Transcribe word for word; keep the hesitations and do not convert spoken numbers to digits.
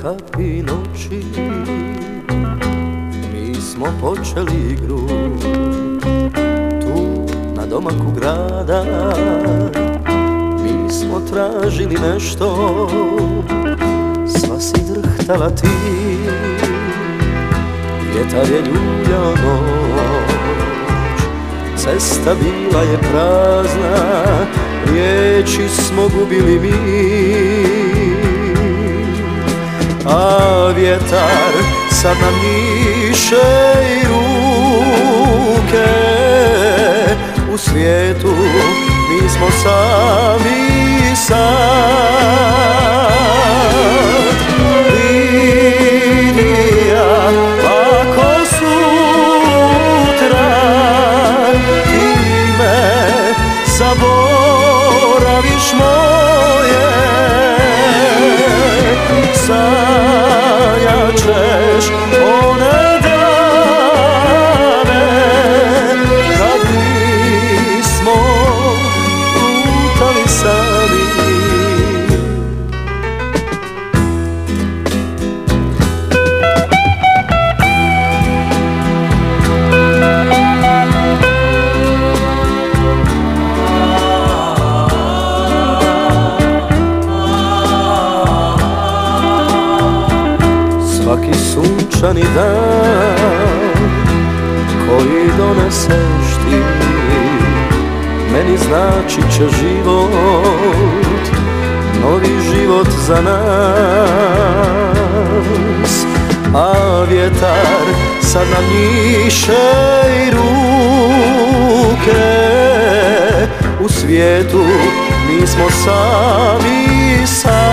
kapi noći mi smo počeli igru. Tu na domaku grada mi smo tražili nešto. Sva si drhtala ti, vjetar je ljuljao noć, cesta bila je prazna, riječi smo gubili mi. A vjetar sad nam njiše i ruke, u svijetu mi smo sami sad. Lidija, ako sutra ti me zaboraviš moje, sanjat ćeš one dane kad nismo lutali sami. Svaki sunčani dan koji doneseš ti meni značit će život, novi život za nas. A vjetar sad nam njiše i ruke, u svijetu mi smo sami sad.